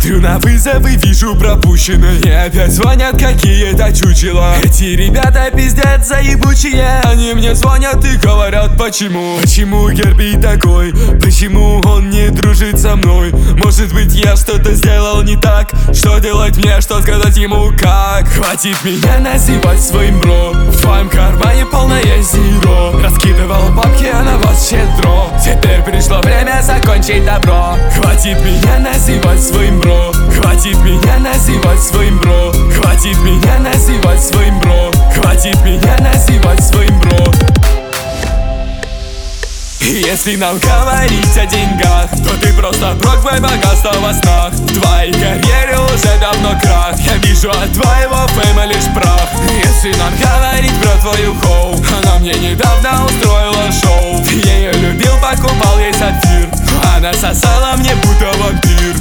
Смотрю на вызовы, вижу пропущенные. И опять звонят какие-то чучела. Эти ребята пиздят заебучие. Они мне звонят и говорят почему. Почему Герби такой? Почему он не дружит со мной? Может быть я что-то сделал не так? Что делать мне, что сказать ему как? Хватит меня называть своим бро. В твоем кармане полное зеро. Раскидывал бабки, а на вас щедро. Теперь пришло время закончить добро. Хватит меня называть своим бро. Хватит меня называть своим бро. Хватит меня называть своим бро. Хватит меня называть своим бро. Если нам говорить о деньгах, то ты просто броквей богатства во снах. В твоей карьере уже давно крах. Я вижу от твоего фейма лишь прах. Если нам говорить про твою хоу, она мне недавно устроила шоу. Ты ее любил, покупал ей сапфир. Она сосала мне будто вампир.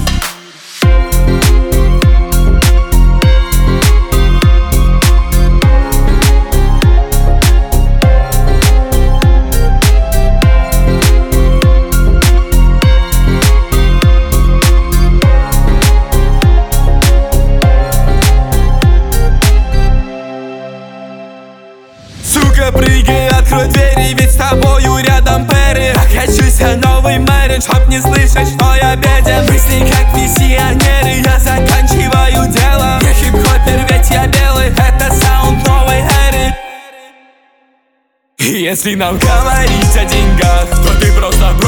Прыгай, открой двери, ведь с тобою рядом Перри. Окачусь я новый Мэрин, чтоб не слышать, что я беден. Мысли как миссионеры, я заканчиваю дело. Я хип-хопер, ведь я белый, это саунд новой эры. Если нам говорить о деньгах, то ты просто